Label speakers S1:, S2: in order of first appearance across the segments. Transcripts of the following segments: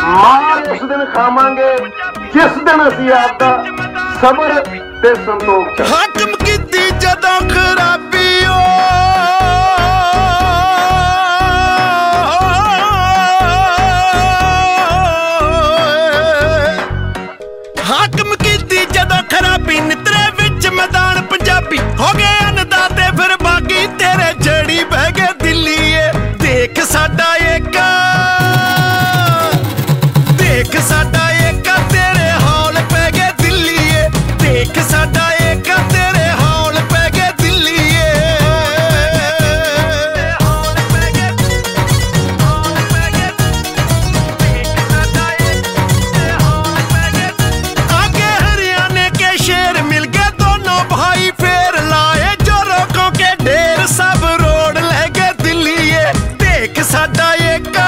S1: ਮਾਰ ਉਸ ਦਿਨ ਖਾਵਾਂਗੇ ਜਿਸ ਦਿਨ ਅਸੀਂ ਆਪਦਾ ਸਬਰ ਤੇ ਸੰਤੋਖ
S2: ਹਾਕਮ ਕੀਤੀ ਜਦੋਂ ਖਰਾਬੀ ਹਾਕਮ ਕੀਤੀ ਜਦੋਂ ਖਰਾਬੀ ਨਿਤਰੇ ਵਿੱਚ ਮੈਦਾਨ ਪੰਜਾਬੀ ਹੋ ਗਏ ਅੰਨਦਾਤੇ ਫਿਰ ਬਾਗੀ ਤੇਰੇ ਜੜੀ ਬਹਿ ਗਏ ਦਿੱਲੀਏ ਦੇਖ ਸਾਡਾ ਏਕਾ ਦੇਖ ਸਾਡਾ ਏਕਾ ਤੇਰੇ ਹੌਲ ਪੈ ਗਏ ਦਿੱਲੀਏ ਦੇਖ ਸਾਡਾ ਏਕਾ ਤੇਰੇ ਹੌਲ ਪੈ ਗਏ ਦਿੱਲੀਏ ਹੌਲ ਪੈ ਗਏ ਹੌਲ ਪੈ ਗਏ ਦੇਖ ਸਾਡਾ ਏਕਾ ਹੌਲ ਪੈ ਗਏ आगे हरियाणे के शेर मिल गए दोनों भाई फेर लाए जो रोकों के ढेर सब रोड ले गए दिल्लीए देख साडा एका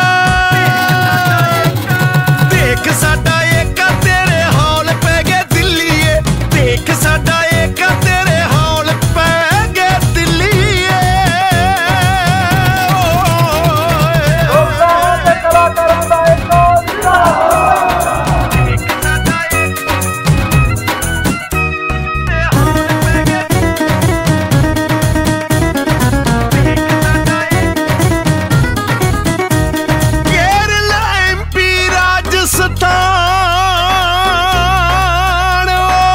S2: देख साडा एका तेरे हौल पै गए दिल्लीए देख साडा एका तेरे हौल पै गए दिल्लीए केरला एमपी राजस्थान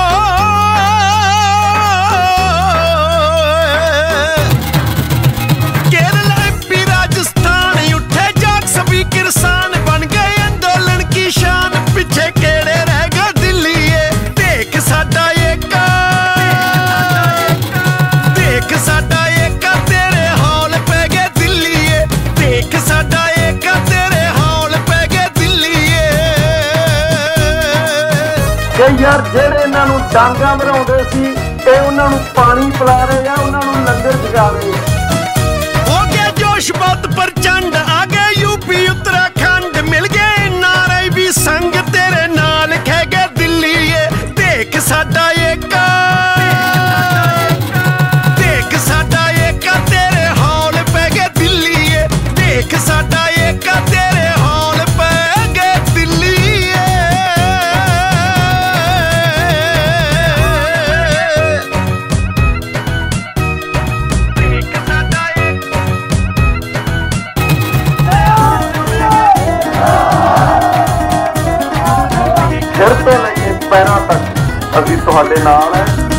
S2: केरला एमपी राजस्थान उठे जाग सभी किसान बन गए आंदोलन की शान पीछे केड़े रह गए दिल्लीए देख साडा एका देख साडा एका तेरे हौल पै गए दिल्लीए देख साडा एका तेरे हौल पै गए दिल्लीए
S1: ਕਿ ਯਾਰ ਜਿਹੜੇ ਇਹਨਾਂ ਨੂੰ ਡਾਂਗਾ ਬਣਾਉਂਦੇ ਸੀ ਇਹ ਉਹਨਾਂ ਨੂੰ ਪਾਣੀ ਪਿਲਾ ਰਹੇ ਆ ਉਹਨਾਂ ਨੂੰ ਲੰਗਰ ਛਕਾ ਰਹੇ
S2: हो गया जोश बहुत प्रचंड आ गए यूपी उत्तराखंड मिल गए नारे भी संग तेरे नाल खह गए दिल्लीए देख साडा एका देख साडा एका तेरे हौल पै गए दिल्लीए देख साडा एका तेरे हौल पै गए दिल्लीए देख साडा
S1: ਸਿਰ ਤੋਂ ਲੈ ਕੇ ਪੈਰਾਂ ਤੱਕ ਅਸੀਂ ਤੁਹਾਡੇ ਨਾਲ ਹੈ।